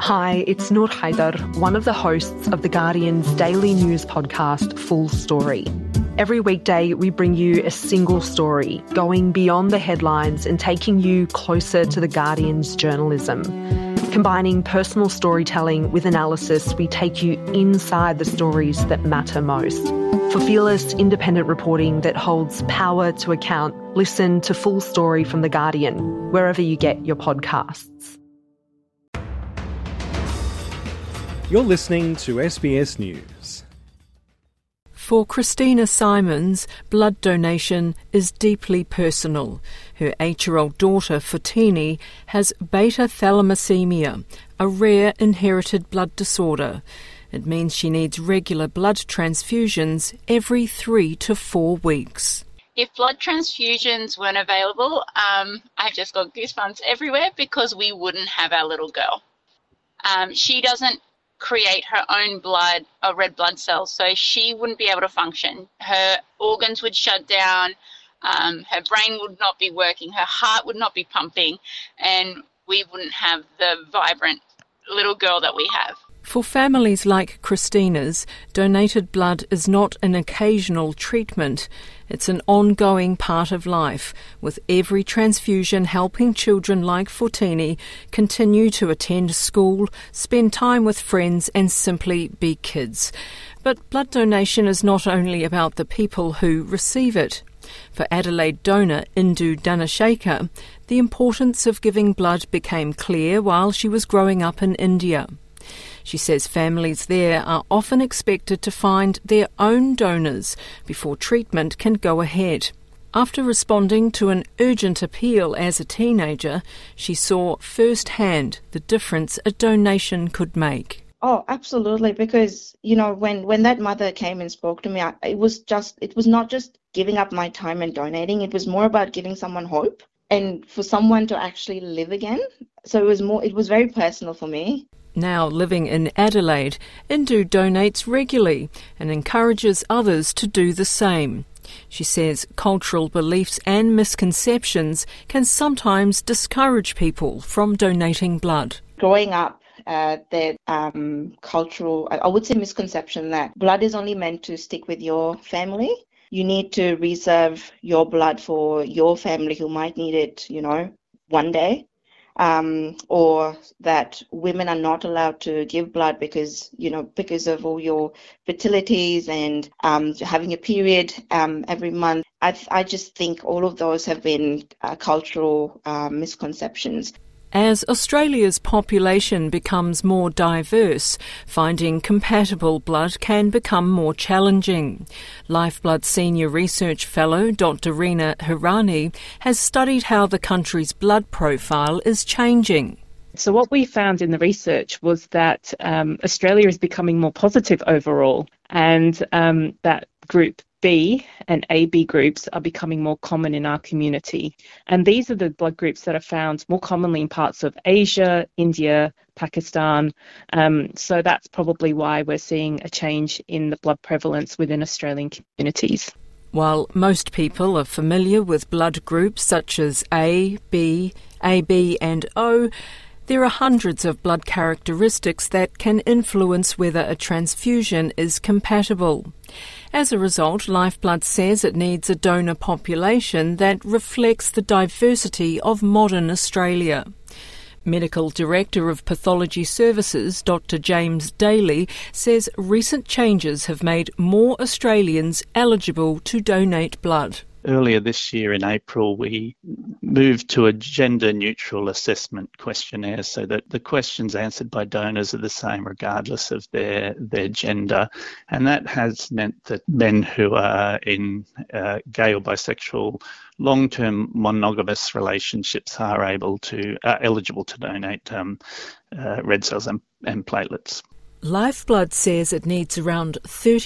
Hi, it's Noor Haider, one of the hosts of The Guardian's daily news podcast, Full Story. Every weekday, we bring you a single story, going beyond the headlines and taking you closer to The Guardian's journalism. Combining personal storytelling with analysis, we take you inside the stories that matter most. For fearless, independent reporting that holds power to account, listen to Full Story from The Guardian, wherever you get your podcasts. You're listening to SBS News. For Christina Simons, blood donation is deeply personal. Her 8-year-old daughter, Fotini, has beta thalassemia, a rare inherited blood disorder. It means she needs regular blood transfusions every 3 to 4 weeks. If blood transfusions weren't available, I've just got goosebumps everywhere because we wouldn't have our little girl. She doesn't create her own blood or red blood cells, so she wouldn't be able to function. Her organs would shut down, her brain would not be working, her heart would not be pumping, and we wouldn't have the vibrant little girl that we have. For families like Christina's, donated blood is not an occasional treatment. It's an ongoing part of life, with every transfusion helping children like Fotini continue to attend school, spend time with friends and simply be kids. But blood donation is not only about the people who receive it. For Adelaide donor Indu Dhanashekhar, the importance of giving blood became clear while she was growing up in India. She says families there are often expected to find their own donors before treatment can go ahead. After responding to an urgent appeal as a teenager, she saw firsthand the difference a donation could make. Oh, absolutely, because, when that mother came and spoke to me, it was not just giving up my time and donating, it was more about giving someone hope and for someone to actually live again. So it was very personal for me. Now living in Adelaide, Indu donates regularly and encourages others to do the same. She says cultural beliefs and misconceptions can sometimes discourage people from donating blood. Growing up, that cultural, I would say misconception that blood is only meant to stick with your family. You need to reserve your blood for your family who might need it, one day. Or that women are not allowed to give blood because of all your fertilities and having a period every month. I just think all of those have been cultural misconceptions. As Australia's population becomes more diverse, finding compatible blood can become more challenging. Lifeblood Senior Research Fellow Dr. Rina Hirani has studied how the country's blood profile is changing. So what we found in the research was that Australia is becoming more positive overall, and that group B and AB groups are becoming more common in our community. And these are the blood groups that are found more commonly in parts of Asia, India, Pakistan. So that's probably why we're seeing a change in the blood prevalence within Australian communities. While most people are familiar with blood groups such as A, B, AB and O, there are hundreds of blood characteristics that can influence whether a transfusion is compatible. As a result, Lifeblood says it needs a donor population that reflects the diversity of modern Australia. Medical Director of Pathology Services, Dr. James Daly, says recent changes have made more Australians eligible to donate blood. Earlier this year in April, we moved to a gender-neutral assessment questionnaire so that the questions answered by donors are the same regardless of their gender. And that has meant that men who are in gay or bisexual long-term monogamous relationships are eligible to donate red cells and platelets. Lifeblood says it needs around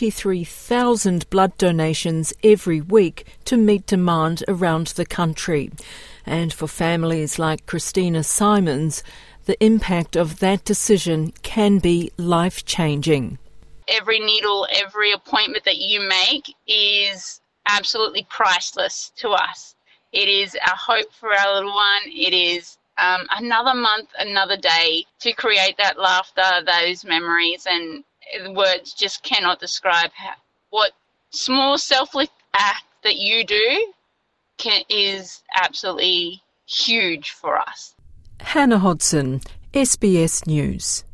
33,000 blood donations every week to meet demand around the country. And for families like Christina Simons, the impact of that decision can be life-changing. Every needle, every appointment that you make is absolutely priceless to us. It is our hope for our little one. It is another month, another day to create that laughter, those memories, and words just cannot describe what small selfless act that you do is absolutely huge for us. Hannah Hodson, SBS News.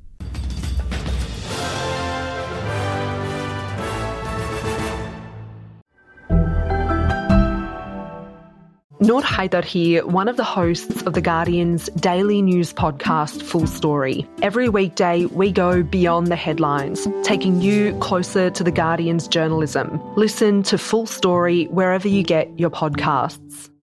Noor Haider here, one of the hosts of The Guardian's daily news podcast, Full Story. Every weekday, we go beyond the headlines, taking you closer to The Guardian's journalism. Listen to Full Story wherever you get your podcasts.